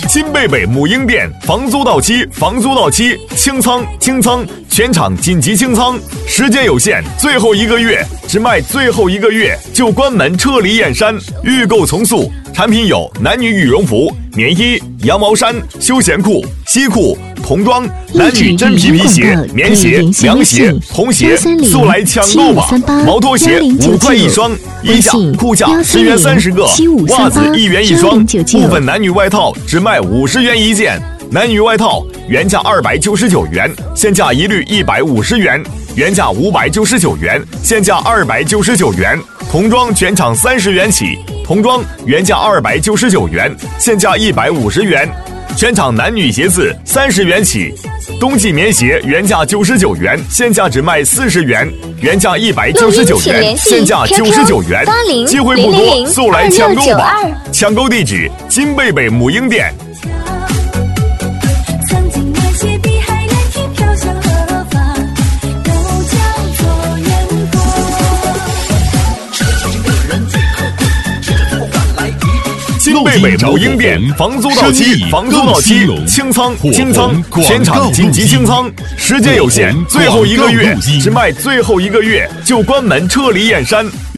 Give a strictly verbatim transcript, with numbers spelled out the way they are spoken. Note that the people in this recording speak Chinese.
新贝贝母婴店房租到期，房租到期，清仓清仓，全场紧急清仓，时间有限，最后一个月，只卖最后一个月就关门撤离燕山，预购从速。产品有男女羽绒服、棉衣、羊毛衫、休闲裤、西裤、童装、男女真皮皮鞋、棉鞋、凉鞋、童鞋，速来抢购吧！毛拖鞋五块一双，衣架、裤架十元三十个，袜子一元一双，部分男女外套只卖五十元一件。男女外套原价二百九十九元，现价一律一百五十元；原价五百九十九元，现价二百九十九元。童装全场三十元起，童装原价二百九十九元，现价一百五十元。全场男女鞋子三十元起，冬季棉鞋原价九十九元，现价只卖四十元，原价一百九十九元，现价九十九元。机会不多，速来抢购吧！抢购地址：金贝贝母婴店。新贝贝母婴店房租到期，房租到期，清仓清仓，全场紧急清仓，时间有限，最后一个月，只卖最后一个月就关门撤离燕山。